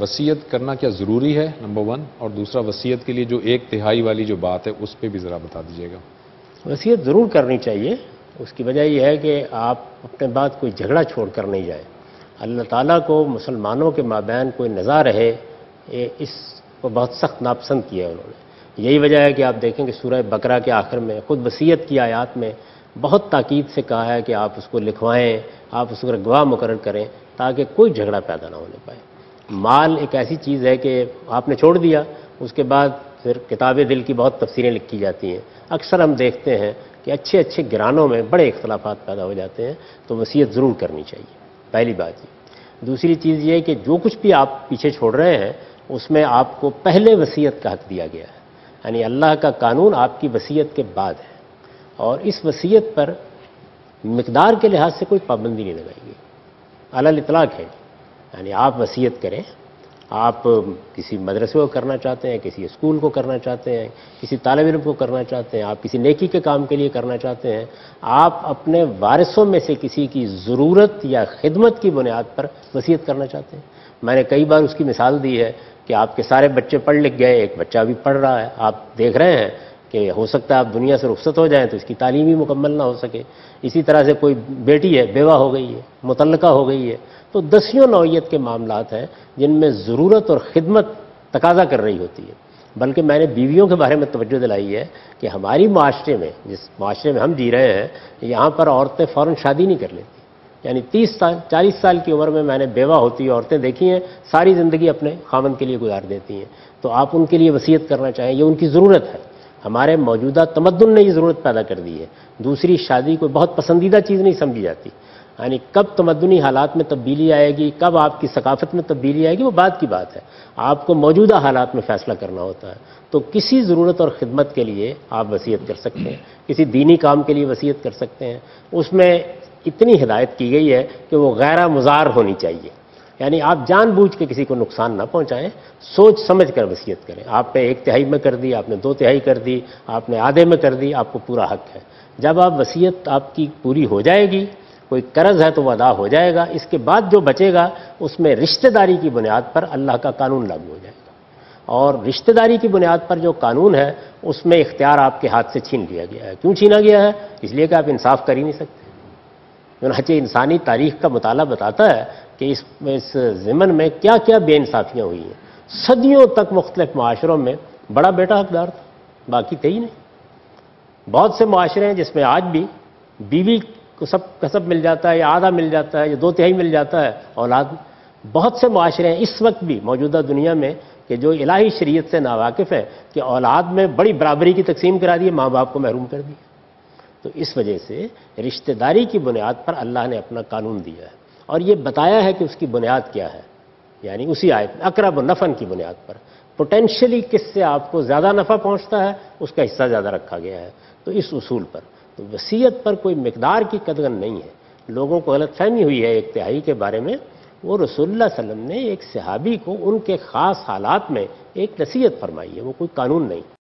وصیت کرنا کیا ضروری ہے نمبر 1، اور دوسرا وصیت کے لیے جو 1/3 والی جو بات ہے اس پہ بھی ذرا بتا دیجیے گا۔ وصیت ضرور کرنی چاہیے، اس کی وجہ یہ ہے کہ آپ اپنے بعد کوئی جھگڑا چھوڑ کر نہیں جائیں۔ اللہ تعالیٰ کو مسلمانوں کے مابین کوئی نزاع رہے، اس کو بہت سخت ناپسند کیا ہے انہوں نے۔ یہی وجہ ہے کہ آپ دیکھیں کہ سورہ بقرہ کے آخر میں خود وصیت کی آیات میں بہت تاکید سے کہا ہے کہ آپ اس کو لکھوائیں، آپ اس کو گواہ مقرر کریں تاکہ کوئی جھگڑا پیدا نہ ہونے پائے۔ مال ایک ایسی چیز ہے کہ آپ نے چھوڑ دیا، اس کے بعد پھر کتاب دل کی بہت تفسیریں لکھی جاتی ہیں۔ اکثر ہم دیکھتے ہیں کہ اچھے اچھے گھرانوں میں بڑے اختلافات پیدا ہو جاتے ہیں، تو وصیت ضرور کرنی چاہیے، پہلی بات یہ۔ دوسری چیز یہ کہ جو کچھ بھی آپ پیچھے چھوڑ رہے ہیں اس میں آپ کو پہلے وصیت کا حق دیا گیا ہے، یعنی اللہ کا قانون آپ کی وصیت کے بعد ہے، اور اس وصیت پر مقدار کے لحاظ سے کوئی پابندی نہیں لگائی گئی، علی الاطلاق ہے۔ یعنی آپ وصیت کریں، آپ کسی مدرسے کو کرنا چاہتے ہیں، کسی اسکول کو کرنا چاہتے ہیں، کسی طالب علم کو کرنا چاہتے ہیں، آپ کسی نیکی کے کام کے لیے کرنا چاہتے ہیں، آپ اپنے وارثوں میں سے کسی کی ضرورت یا خدمت کی بنیاد پر وصیت کرنا چاہتے ہیں۔ میں نے کئی بار اس کی مثال دی ہے کہ آپ کے سارے بچے پڑھ لکھ گئے، ایک بچہ بھی پڑھ رہا ہے، آپ دیکھ رہے ہیں کہ ہو سکتا ہے آپ دنیا سے رخصت ہو جائیں تو اس کی تعلیم ہی مکمل نہ ہو سکے۔ اسی طرح سے کوئی بیٹی ہے، بیوہ ہو گئی ہے، مطلقہ ہو گئی ہے، تو دسیوں نوعیت کے معاملات ہیں جن میں ضرورت اور خدمت تقاضا کر رہی ہوتی ہے۔ بلکہ میں نے بیویوں کے بارے میں توجہ دلائی ہے کہ ہماری معاشرے میں، جس معاشرے میں ہم جی رہے ہیں، یہاں پر عورتیں فوراً شادی نہیں کر لیتی۔ یعنی 30 سال 40 سال کی عمر میں نے بیوہ ہوتی عورتیں دیکھی ہیں، ساری زندگی اپنے خاوند کے لیے گزار دیتی ہیں۔ تو آپ ان کے لیے وصیت کرنا چاہیں، یہ ان کی ضرورت ہے۔ ہمارے موجودہ تمدن نے یہ ضرورت پیدا کر دی ہے۔ دوسری شادی کوئی بہت پسندیدہ چیز نہیں سمجھی جاتی، یعنی کب تمدنی حالات میں تبدیلی آئے گی، کب آپ کی ثقافت میں تبدیلی آئے گی، وہ بعد کی بات ہے۔ آپ کو موجودہ حالات میں فیصلہ کرنا ہوتا ہے۔ تو کسی ضرورت اور خدمت کے لیے آپ وصیت کر سکتے ہیں، کسی دینی کام کے لیے وصیت کر سکتے ہیں۔ اس میں اتنی ہدایت کی گئی ہے کہ وہ غیر مضار ہونی چاہیے، یعنی آپ جان بوجھ کے کسی کو نقصان نہ پہنچائیں، سوچ سمجھ کر وصیت کریں۔ آپ نے 1/3 میں کر دی، آپ نے 2/3 کر دی، آپ نے آدھے میں کر دی، آپ کو پورا حق ہے۔ جب آپ وصیت آپ کی پوری ہو جائے گی، کوئی قرض ہے تو وہ ادا ہو جائے گا، اس کے بعد جو بچے گا اس میں رشتہ داری کی بنیاد پر اللہ کا قانون لاگو ہو جائے گا، اور رشتہ داری کی بنیاد پر جو قانون ہے اس میں اختیار آپ کے ہاتھ سے چھین لیا گیا ہے۔ کیوں چھینا گیا ہے؟ اس لیے کہ آپ انصاف کر ہی نہیں سکتے۔ چنانچہ انسانی تاریخ کا مطالعہ بتاتا ہے کہ اس ضمن میں کیا کیا بے انصافیاں ہوئی ہیں۔ صدیوں تک مختلف معاشروں میں بڑا بیٹا حقدار تھا، باقی تھے ہی نہیں۔ بہت سے معاشرے ہیں جس میں آج بھی بیوی کو سب کا سب مل جاتا ہے، یا آدھا مل جاتا ہے، یا 2/3 مل جاتا ہے اولاد۔ بہت سے معاشرے ہیں اس وقت بھی موجودہ دنیا میں کہ جو الہی شریعت سے ناواقف ہے کہ اولاد میں بڑی برابری کی تقسیم کرا دی، ماں باپ کو محروم کر دیا۔ تو اس وجہ سے رشتہ داری کی بنیاد پر اللہ نے اپنا قانون دیا ہے، اور یہ بتایا ہے کہ اس کی بنیاد کیا ہے، یعنی اسی آیت میں اقرب نفع کی بنیاد پر پوٹینشلی کس سے آپ کو زیادہ نفع پہنچتا ہے اس کا حصہ زیادہ رکھا گیا ہے۔ تو اس اصول پر تو وصیت پر کوئی مقدار کی قدغن نہیں ہے۔ لوگوں کو غلط فہمی ہوئی ہے 1/3 کے بارے میں۔ وہ رسول اللہ صلی اللہ علیہ وسلم نے ایک صحابی کو ان کے خاص حالات میں ایک نصیحت فرمائی ہے، وہ کوئی قانون نہیں۔